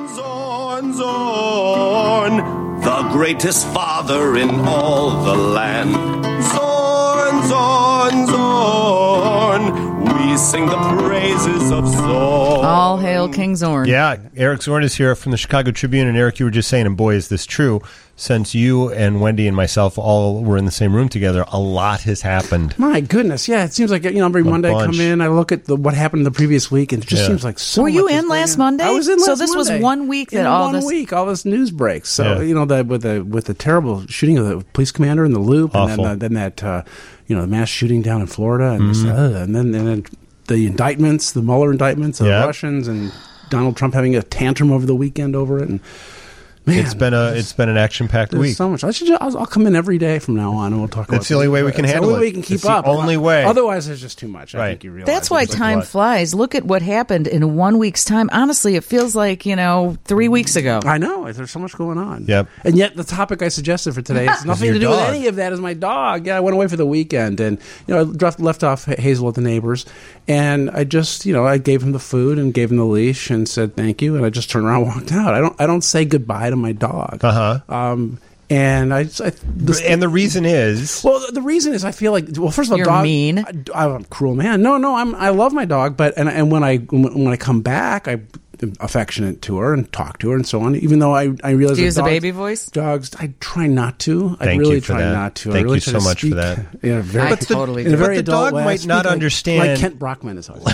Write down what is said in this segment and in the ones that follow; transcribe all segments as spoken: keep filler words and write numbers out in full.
Zorn, Zorn, the greatest father in all the land. Zorn, Zorn, Zorn, we sing the praises of Zorn. All hail King Zorn. Yeah, Eric Zorn is here from the Chicago Tribune, and Eric, you were just saying, and boy, is this true, since you and Wendy and myself all were in the same room together, a lot has happened. My goodness, yeah, it seems like, you know, every A Monday bunch. I come in, I look at the, what happened the previous week, and it just Yeah. seems like so Were you much is in going last on. Monday? I was in last So this was Monday. one week that in all one this- week, all this news breaks. So, Yeah. you know, the, with the with the terrible shooting of the police commander in the Loop, and Awful. then, uh, then that, uh, you know, the mass shooting down in Florida, and, Mm-hmm. this, uh, and then and then the indictments, the Mueller indictments of Yep. the Russians, and Donald Trump having a tantrum over the weekend over it, and man, It's been a it's been an action packed there's week. so much. I should. Just, I'll, I'll come in every day from now on, and we'll talk about. That's the only way we can It's the handle only way it. we can keep It's the up. only way. Otherwise, there's just too much. I Right. think you realize. That's why It's like, time what? flies. Look at what happened in one week's time. Honestly, it feels like, you know, three weeks ago. I know. There's so much going on. Yep. And yet the topic I suggested for today has nothing your to do dog. with any of that. Is my dog. Yeah, I went away for the weekend, and you know, I left, left off Hazel at the neighbors, and I just, you know, I gave him the food and gave him the leash and said thank you, and I just turned around and walked out. I don't, I don't say goodbye to my dog. Uh-huh. Um, and I, I this, And the reason is, Well, the reason is I feel like, well, first of all, You're dog, mean. I, I'm a cruel man. No, no, I'm I love my dog, but and and when I when I come back, I am affectionate to her and talk to her and so on. Even though I I realize Do you use that a dogs- baby voice? Dogs, I try not to. I Thank really you for try that. not to. I Thank really you try so to much for speak that. In a very, I totally in a do. very But the adult dog way. I might speak not like- understand- Like Kent Brockman is always.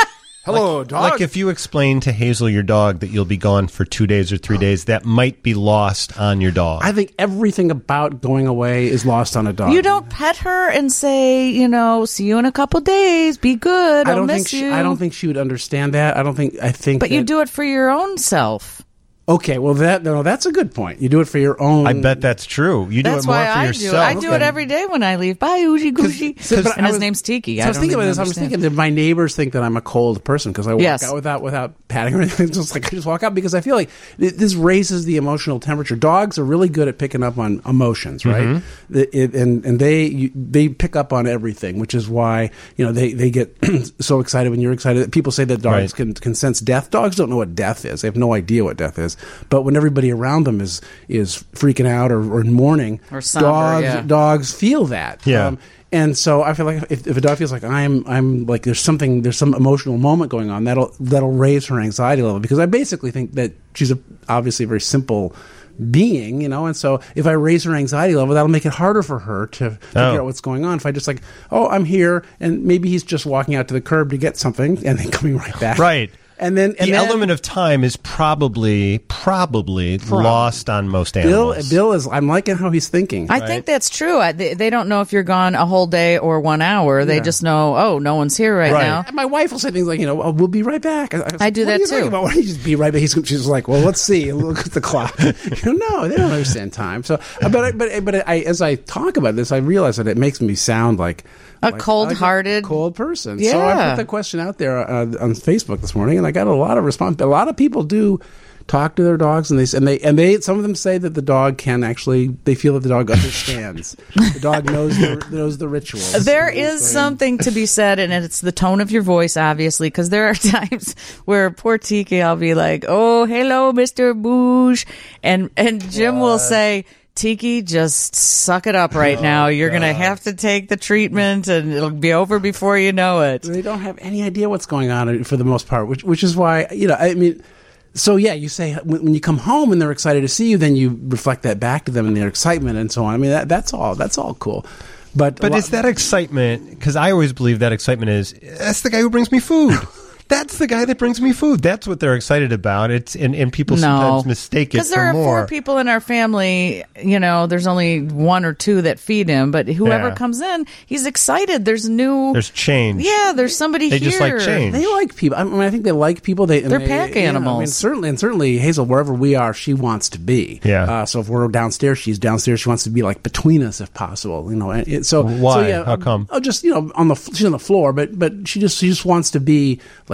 Hello, dog. like if you explain to Hazel, your dog, that you'll be gone for two days or three days, that might be lost on your dog. I think everything about going away is lost on a dog. You don't pet her and say, you know, see you in a couple days. Be good. I I'll don't miss think she, you. I don't think she would understand that. I don't think. I think. But you that- do it for your own self. Okay, well that no, that's a good point. You do it for your own. I bet that's true. You do That's it more why for I yourself. do it. I do it than- every day when I leave. Bye, Oogie Googie. So, but And I his was- name's Tiki. So I was thinking about this. I was thinking that my neighbors think that I'm a cold person because I walk Yes. out without without patting or anything. Just like I just walk out because I feel like th- this raises the emotional temperature. Dogs are really good at picking up on emotions, right? Mm-hmm. The- it- and and they you, they pick up on everything, which is why you know they they get so excited when you're excited. People say that dogs Right. can can sense death. Dogs don't know what death is. They have no idea what death is. But when everybody around them is is freaking out or, or in mourning, Or somber, dogs yeah. dogs feel that. Yeah. Um, and so I feel like if, if a dog feels like I'm, I'm like there's something, there's some emotional moment going on that'll that'll raise her anxiety level because I basically think that she's a, obviously a very simple being, you know. And so if I raise her anxiety level, that'll make it harder for her to figure Oh. out what's going on. If I just like, oh, I'm here, and maybe he's just walking out to the curb to get something and then coming right back, Right. And then and the then, element of time is probably, probably lost on most Bill, animals. Bill is. I'm liking how he's thinking. I think that's true. I, they, they don't know if you're gone a whole day or one hour. They Yeah. just know, oh, no one's here right, Right. now. And my wife will say things like, you know, oh, we'll be right back. I, I do what that are you too. talking about? Why don't you just be right back? He's, she's like, well, let's see. Look at the clock. You know, no, they don't understand time. So, but I, but but I, as I talk about this, I realize that it makes me sound like A like- cold-hearted- like a cold person. So I Yeah. put the question out there uh, on Facebook this morning, and I got a lot of response. A lot of people do talk to their dogs, and they and they and they some of them say that the dog can actually. They feel that the dog understands. The dog knows the, knows the rituals. There You know, is so- something to be said, and it's the tone of your voice, obviously, because there are times where poor Tiki, I'll be like, oh, hello, Mister Boosh. And, and Jim will say, Tiki, just suck it up right now. You're going to have to take the treatment, and it'll be over before you know it. They don't have any idea what's going on for the most part, which which is why, you know, I mean, so yeah, you say when, when you come home and they're excited to see you, then you reflect that back to them and their excitement and so on. I mean, that, that's all. That's all cool. But But a is lot- that excitement, because I always believe that excitement is, that's the guy who brings me food. That's the guy that brings me food. That's what they're excited about. It's and, and people sometimes mistake it Because there for are more. four people in our family, you know, there's only one or two that feed him, but whoever Yeah. comes in, he's excited. There's new. There's change. Yeah, there's somebody They here. just like change. They like people. I mean, I think they like people. They, and They're they- pack yeah, animals. I mean, certainly, and certainly, Hazel, wherever we are, she wants to be. Yeah. Uh, so if we're downstairs, she's downstairs. She wants to be like between us, if possible. You know. And it, so Why? So, yeah, How come? Oh, just you know, on the she's on the floor, but but she just she just wants to be like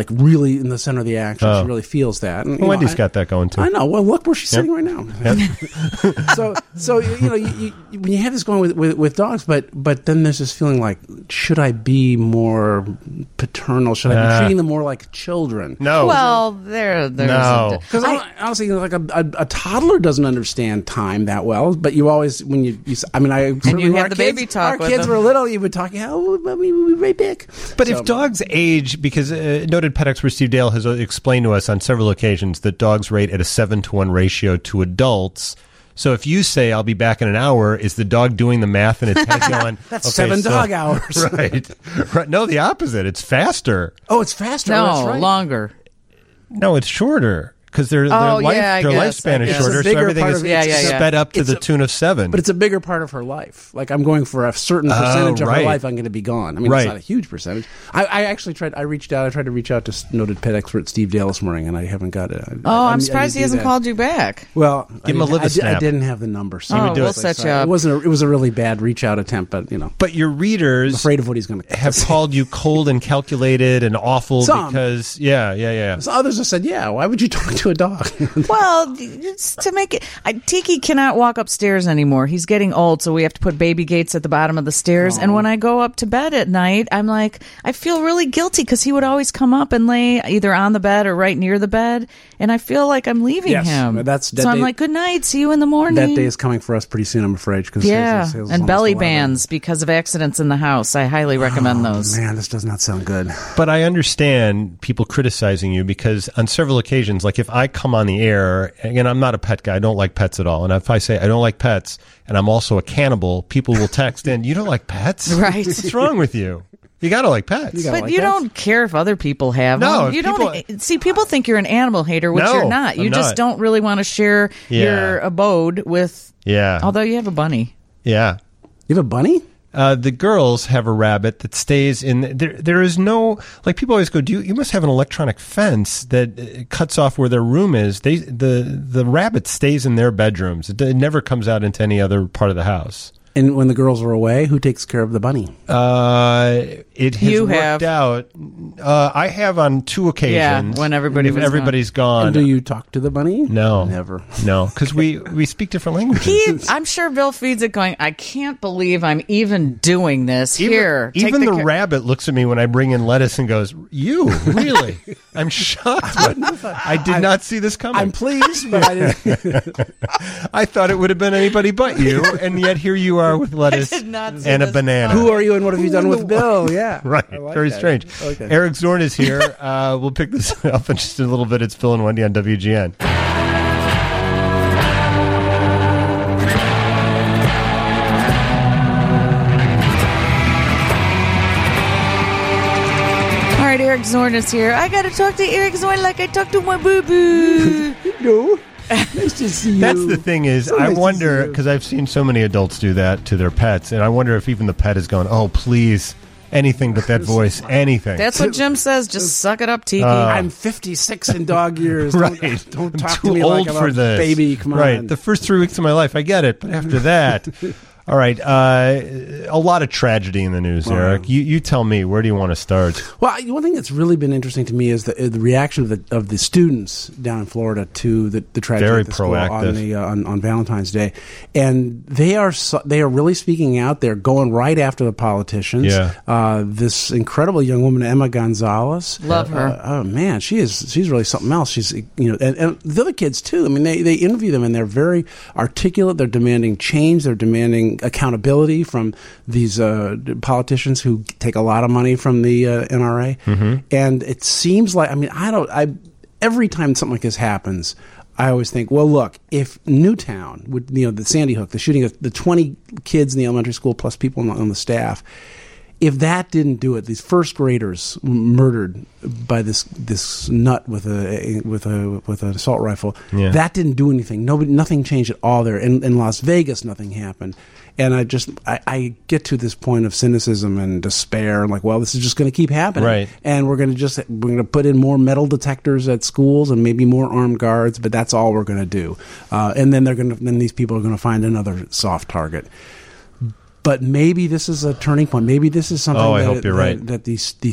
like really in the center of the action. Oh. She really feels that. And, you Well, Wendy's know, I, got that going too. I know. Well, look where she's Yep. sitting right now. so, so you know, you, you, when you have this going with, with with dogs, but but then there's this feeling like, should I be more paternal? Should I be Uh, treating them more like children? No. Well, there, there's No. a, Because honestly, like a, a, a toddler doesn't understand time that well. But you always, when you, you I mean, I certainly you when have our the kids, baby talk Our with kids them. were little. You would talk, yeah, well, we'll be we'll be right back. But So- if dogs age, because uh, noted pet expert Steve Dale has uh, explained to us on several occasions that dogs rate at a seven to one ratio to adults. So if you say, I'll be back in an hour, is the dog doing the math in its head going, That's okay, seven so- dog hours. Right. right. No, the opposite. It's faster. Oh, it's faster. no Oh, that's right. longer. No, it's shorter. Because their, their, Oh, life, yeah, I their guess, lifespan I is guess. shorter, It's a so bigger everything part is of it. Yeah, yeah, yeah. sped up to It's the a- tune of seven. But it's a bigger part of her life. Like I'm going for a certain percentage of right. her life. I'm going to be gone. I mean, Right. it's not a huge percentage. I, I actually tried. I reached out. I tried to reach out to noted pet expert Steve Dale this morning, and I haven't got it. I, Oh, I, I I'm need surprised to he do hasn't that. called you back. Well, Give him I a did- liver I, did- I snap. didn't have the number. So Oh, would do we'll it. set so you up. It wasn't. A, it was a really bad reach out attempt, but you know, But your readers I'm afraid of what he's going to have called you cold and calculated and awful Some. because, yeah, yeah, yeah. So others have said, "Yeah, why would you talk to a dog?" Well, it's to make it. I, Tiki cannot walk upstairs anymore. He's getting old, so we have to put baby gates at the bottom of the stairs. And when I go up to bed at night, I'm like, I feel really guilty because he would always come up and lay either on the bed or right near the bed, and I feel like I'm leaving Yes, him. that's- that so I'm day- like, good night, see you in the morning. That day is coming for us pretty soon, I'm afraid. Cause yeah, sales- sales is and almost belly eleven. bands because of accidents in the house. I highly recommend those. Man, this does not sound good. But I understand people criticizing you because on several occasions, like if I come on the air, again, I'm not a pet guy, I don't like pets at all. And if I say I don't like pets and I'm also a cannibal, people will text in, you don't like pets? Right. What's wrong with you? You got to like pets. You gotta But like you that. don't care if other people have No, them. if You people- don't see. People think you're an animal hater, which No, you're not. You I'm just not. don't really want to share Yeah. your abode with. Yeah. Although you have a bunny. Yeah. You have a bunny? Uh, the girls have a rabbit that stays in there. There is no, like, people always go, do you, you must have an electronic fence that uh, cuts off where their room is. They, the, the rabbit stays in their bedrooms. It, it never comes out into any other part of the house. And when the girls are away, who takes care of the bunny? Uh, it has You worked have. out. Uh, I have on two occasions. Yeah, when everybody if was everybody's gone. And do you talk to the bunny? No, Never. No, because we we speak different languages. He, I'm sure Bill feeds it going, I can't believe I'm even doing this. Even, Here. take even the, ca- rabbit looks at me when I bring in lettuce and goes, "You really?" I'm shocked. I did not see this coming. I'm pleased, but I didn't. I thought it would have been anybody but you, and yet here you are with lettuce did not see and a this banana. Who are you and what have you done with Bill? Yeah. Right, I like very that. strange. Okay. Eric Zorn is here. Uh, we'll pick this up in just a little bit. It's Phil and Wendy on W G N. All right, Eric Zorn is here. I got to talk to Eric Zorn like I talk to my boo boo. No. Nice to see you. That's the thing is, So I nice to wonder, see you. because I've seen so many adults do that to their pets, and I wonder if even the pet is going, oh, please, anything but that voice, anything. That's what Jim says. Just suck it up, Tiki. I'm fifty-six in dog years. Don't, right. don't I'm talk too to me old like I'm for a this. baby. Come on. Right. The first three weeks of my life, I get it, but after that, all right. Uh, a lot of tragedy in the news, Wow. Eric. You you tell me, where do you want to start? Well, I- one thing that's really been interesting to me is the, the reaction of the of the students down in Florida to the, the tragedy Very at the school proactive. on the uh, on, on Valentine's Day, and they are so, they are really speaking out. They're going right after the politicians. Yeah. Uh, this incredible young woman, Emma Gonzalez. Love her. Uh, oh man, she is she's really something else. She's you know, and, and the other kids too. I mean, they they interview them and they're very articulate. They're demanding change. They're demanding accountability from these uh, politicians who take a lot of money from the uh, N R A. Mm-hmm. And it seems like I mean I don't I every time something like this happens, I always think, well, look, if Newtown would you know the Sandy Hook, the shooting of the twenty kids in the elementary school plus people on the, on the staff. If that didn't do it, these first graders murdered by this this nut with a with a with an assault rifle, Yeah. that didn't do anything. Nobody, nothing changed at all there. In, in Las Vegas, nothing happened. And I just I, I get to this point of cynicism and despair. I'm like, well, this is just going to keep happening, Right. and we're going to just we're going to put in more metal detectors at schools and maybe more armed guards, but that's all we're going to do. Uh, and then they're going to then these people are going to find another soft target. But maybe this is a turning point. Maybe this is something Oh, I that, hope you're that, right. that these these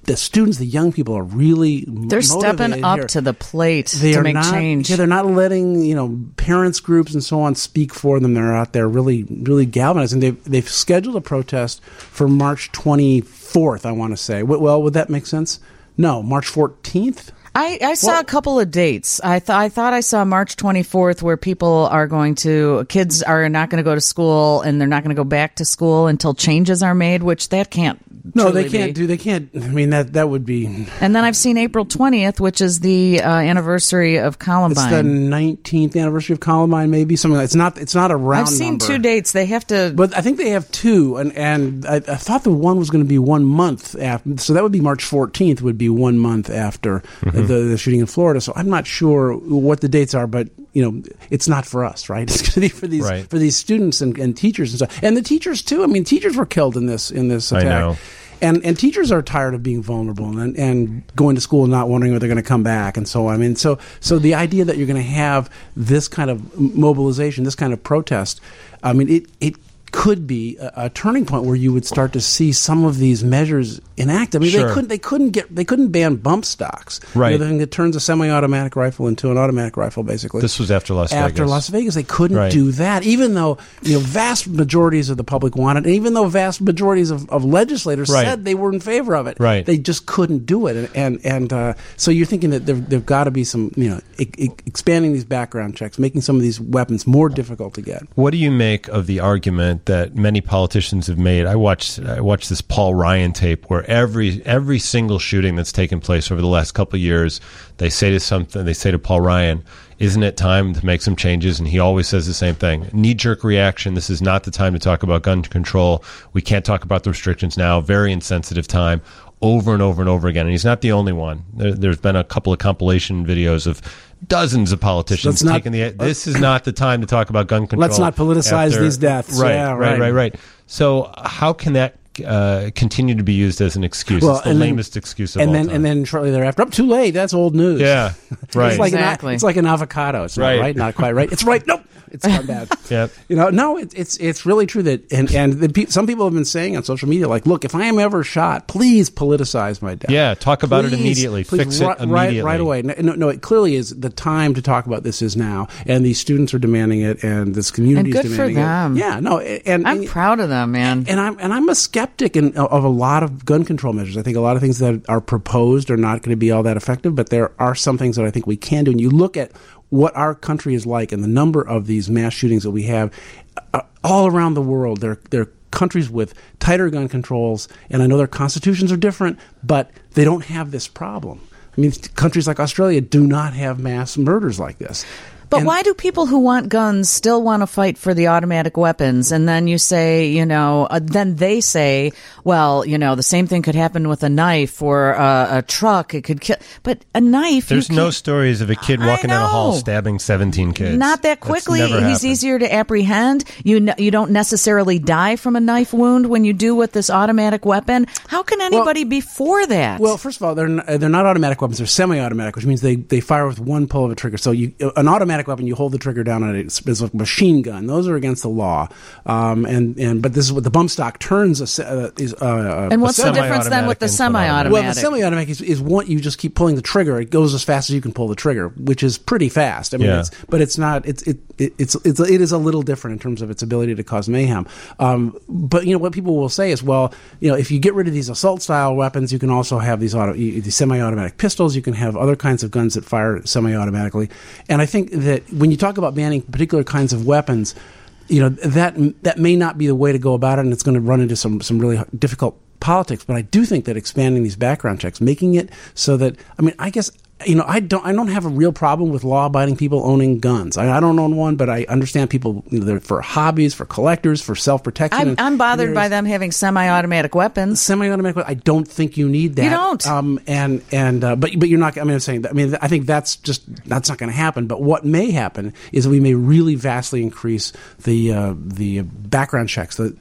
the students, the young people are really they're stepping up here. to the plate they to are make not, change. Yeah, they're not letting, you know, parents groups and so on speak for them. They're out there really, really galvanizing. They've they've scheduled a protest for March twenty-fourth. I want to say. Well, would that make sense? No, March fourteenth. I, I saw Well- a couple of dates. I thought I thought I saw March twenty-fourth, where people are going to kids are not going to go to school and they're not going to go back to school until changes are made, which that can't. No, truly they can't be. do. They can't. I mean, that that would be. And then I've seen April twentieth, which is the uh, anniversary of Columbine. It's the nineteenth anniversary of Columbine, maybe something. Like, it's not. It's not a round. I've seen number. two dates. They have to. But I think they have two, and and I, I thought the one was going to be one month after. So that would be March fourteenth. Would be one month after Mm-hmm. the, the shooting in Florida. So I'm not sure what the dates are, but you know, it's not for us, right? It's going to be for these Right. for these students and, and teachers and stuff, and the teachers too. I mean, teachers were killed in this in this I attack. know. And and teachers are tired of being vulnerable and and going to school and not wondering if they're going to come back and so on. I mean, so so the idea that you're going to have this kind of mobilization, this kind of protest, I mean, it it could be a, a turning point where you would start to see some of these measures enacted. I mean, Sure. they couldn't they couldn't get they couldn't ban bump stocks, Right. You know, the thing that turns a semi-automatic rifle into an automatic rifle, basically. This was after Las After Vegas. Las Vegas, they couldn't Right. do that, even though you know vast majorities of the public wanted, and even though vast majorities of, of legislators Right. said they were in favor of it. Right. They just couldn't do it, and and, and uh, so you're thinking that there there've got to be some you know e- e- expanding these background checks, making some of these weapons more difficult to get. What do you make of the argument that many politicians have made? I watched I watched this Paul Ryan tape where every every single shooting that's taken place over the last couple of years, they say to something they say to Paul Ryan, "Isn't it time to make some changes?" And he always says the same thing: knee-jerk reaction. This is not the time to talk about gun control. We can't talk about the restrictions now. Very insensitive time. Over and over and over again. And he's not the only one. There, there's been a couple of compilation videos of dozens of politicians Let's not- taking the. This is not the time to talk about gun control. Let's not politicize after- these deaths. Right, Yeah, right, right. right, right. So how can that uh, continue to be used as an excuse? Well, it's the and then- lamest excuse of And all then time. and then shortly thereafter, up too late. That's old news. yeah, right. It's like Exactly. an, it's like an avocado. It's Right. not right, not quite right. It's right. Nope. It's gone bad. Yep. You know, no, it, it's it's really true that, and and the, pe- some people have been saying on social media, like, look, if I am ever shot, please politicize my death. Yeah, talk about it Please, immediately. please, Fix it right, immediately. right, right away. No, no, no, it clearly is the time to talk about this is now, and these students are demanding it, and this community And is good for demanding them. it. Yeah, no, and I'm and, proud of them, man. and I'm and I'm a skeptic in, of a lot of gun control measures. I think a lot of things that are proposed are not going to be all that effective, but there are some things that I think we can do. And you look at what our country is like and the number of these mass shootings that we have uh, all around the world. There, there are countries with tighter gun controls, and I know their constitutions are different, but they don't have this problem. I mean, countries like Australia do not have mass murders like this. But And- why do people who want guns still want to fight for the automatic weapons? And then you say, you know, uh, then they say, well, you know, the same thing could happen with a knife or a, a truck. It could kill. But a knife, There's you no can't- stories of a kid I walking down a hall know. stabbing seventeen kids. Not that That's quickly. never He's happened. easier to apprehend. You n- you don't necessarily die from a knife wound when you do with this automatic weapon. How can anybody be for that? Well, first of all, they're not, they're not automatic weapons; they're semi-automatic, which means they, they fire with one pull of a trigger. So, you an automatic weapon, you hold the trigger down on it. It's, it's like a machine gun. Those are against the law. Um, and, and but this is what the bump stock turns a, se- uh, is. Uh, and a what's the semi- difference then with the into an automatic. semi-automatic? Well, the semi-automatic is, is one you just keep pulling the trigger. It goes as fast as you can pull the trigger, which is pretty fast. I mean, Yeah. it's, but it's not. It's it, it it's it's it is a little different in terms of its ability to cause mayhem. Um, but you know what people will say is, well, you know, if you get rid of these assault-style weapons, you can also have these auto these semi-automatic pistols. You can have other kinds of guns that fire semi-automatically. And I think that when you talk about banning particular kinds of weapons, you know that that may not be the way to go about it, and it's going to run into some some really difficult politics. But I do think that expanding these background checks, making it so that, I mean, I guess, you know, I don't I don't have a real problem with law-abiding people owning guns. I, I don't own one, but I understand people, you know, they're for hobbies, for collectors, for self-protection. I'm, and- I'm bothered and by there's- them having semi-automatic weapons. Semi-automatic. I don't think you need that. You don't. Um, and and uh, but but you're not. I mean, I'm saying that. I mean, I think that's just that's not going to happen. But what may happen is we may really vastly increase the uh, the background checks, the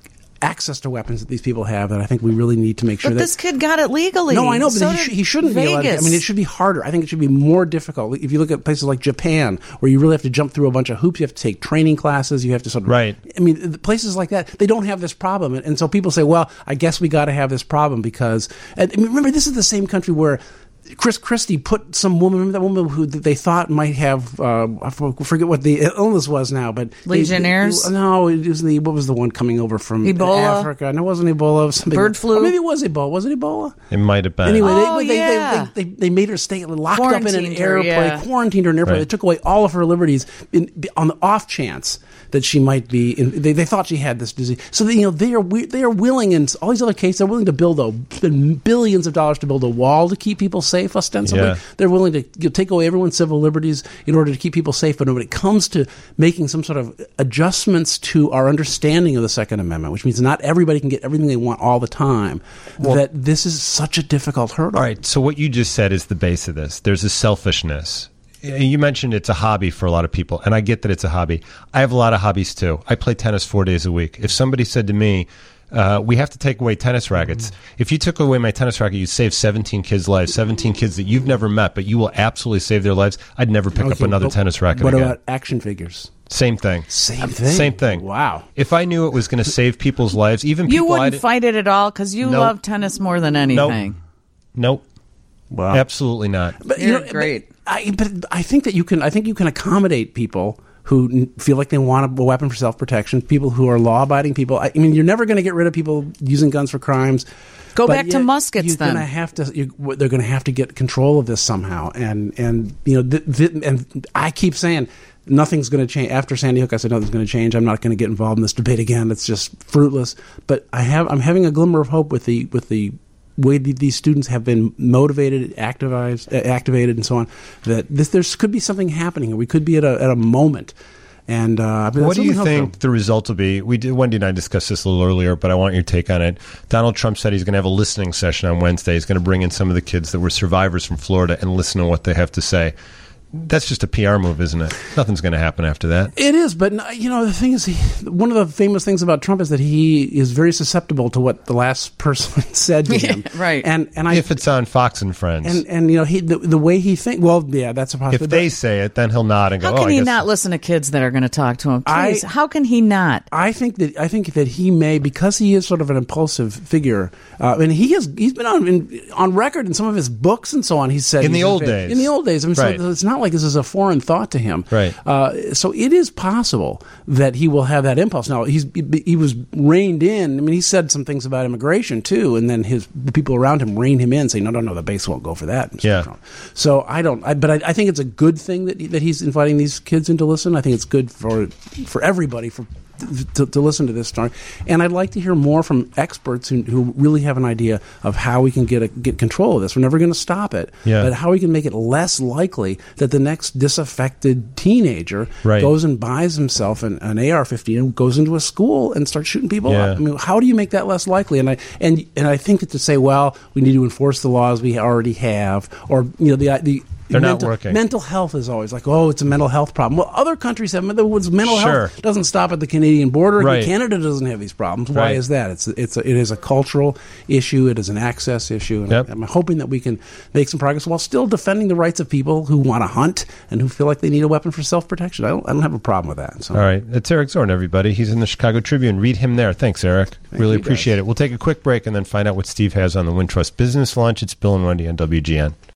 access to weapons that these people have that I think we really need to make sure but that this kid got it legally. No, I know, but So he, did sh- he shouldn't be allowed to. I Vegas. mean, it should be harder. I think it should be more difficult. If you look at places like Japan, where you really have to jump through a bunch of hoops, you have to take training classes, you have to sort of... Right. I mean, the places like that, they don't have this problem. And, and so people say, well, I guess we got to have this problem because... And, I mean, remember, this is the same country where Chris Christie put some woman, remember that woman who they thought might have, uh, I forget what the illness was now, but... Legionnaires? They, no, it was the, what was the one coming over from Ebola? Africa? No, it wasn't Ebola. It was something Bird like- flu? Or maybe it was Ebola. Was it Ebola? It might have been. Anyway, Oh, they, they, yeah. they, they, they, they made her stay locked up in an Quarantined her, airplane, yeah. quarantined her in an airplane. Right. They took away all of her liberties in, on the off chance that she might be. In, they, they thought she had this disease. So they, you know they are wi- they are willing in all these other cases. They're willing to build a spend billions of dollars to build a wall to keep people safe. Ostensibly, Yeah. they're willing to you know, take away everyone's civil liberties in order to keep people safe. But when it comes to making some sort of adjustments to our understanding of the Second Amendment, which means not everybody can get everything they want all the time, that this is such a difficult hurdle. All right, so what you just said is the base of this. There's a selfishness. You mentioned it's a hobby for a lot of people, and I get that it's a hobby. I have a lot of hobbies, too. I play tennis four days a week. If somebody said to me, uh, we have to take away tennis rackets. Mm-hmm. If you took away my tennis racket, you'd save seventeen kids' lives, seventeen kids that you've never met, but you will absolutely save their lives. I'd never pick up Okay, another but tennis racket What again. about action figures? Same thing. Same thing. Same thing. Wow. If I knew it was going to save people's lives, even people You I wouldn't didn't- fight it at all because you Nope. love tennis more than anything. Nope. Wow. Absolutely not. But You're you know, great. But I, but I think that you can. I think you can accommodate people who n- feel like they want a weapon for self-protection. People who are law-abiding people. I, I mean, you're never going to get rid of people using guns for crimes. Go but back to yet muskets you're then. Gonna have to. You're, they're going to have to get control of this somehow. And and you know, th- th- and I keep saying. Nothing's going to change. After Sandy Hook, I said nothing's going to change. I'm not going to get involved in this debate again. It's just fruitless. But I have, I'm having a glimmer of hope with the with the way th- these students have been motivated, activized, uh, activated, and so on. That this there could be something happening, or we could be at a at a moment. And uh, but what do you something think hopeful. the result will be? We did, Wendy and I discussed this a little earlier, but I want your take on it. Donald Trump said he's going to have a listening session on Wednesday. He's going to bring in some of the kids that were survivors from Florida and listen to what they have to say. That's just a P R move, isn't it? Nothing's going to happen after that. It is, but you know the thing is, he, one of the famous things about Trump is that he is very susceptible to what the last person said to him. Right. And and I If it's on Fox and Friends. and and you know he the, the way he thinks. Well, yeah, that's a if possibility. they say it, then he'll nod and go, How oh, can I he guess. not listen to kids that are going to talk to him? I- Please, how can he not? I think that I think that he may, because he is sort of an impulsive figure, uh, and he has he's been on in, on record in some of his books and so on. He said In the he's old a- days. In the old days, I mean, Right. so it's not like this is a foreign thought to him. Right. Uh, so it is possible that he will have that impulse. Now he's he was reined in. I mean, he said some things about immigration too, and then his the people around him rein him in, saying, "No, no, no, the base won't go for that." Mister Yeah. Trump. So I don't. I, but I, I think it's a good thing that that he's inviting these kids in to listen. I think it's good for for everybody for. To, to listen to this story, and I'd like to hear more from experts who, who really have an idea of how we can get a, get control of this. We're never going to stop it, Yeah. but how we can make it less likely that the next disaffected teenager Right. goes and buys himself an, an A R fifteen and goes into a school and starts shooting people Yeah. up. I mean, how do you make that less likely? And I and and I think that to say, well, we need to enforce the laws we already have, or you know, the the They're not mental, working. Mental health is always like, oh, it's a mental health problem. Well, other countries have mental mental Sure. health doesn't stop at the Canadian border. Right. Canada doesn't have these problems. Why Right. is that? It's it's a, it is a cultural issue. It is an access issue. And Yep. I'm hoping that we can make some progress while still defending the rights of people who want to hunt and who feel like they need a weapon for self protection. I don't I don't have a problem with that. So. All right. It's Eric Zorn, everybody. He's in the Chicago Tribune. Read him there. Thanks, Eric. really you, guys. appreciate it. We'll take a quick break and then find out what Steve has on the Wintrust Business Lunch. It's Bill and Wendy on W G N.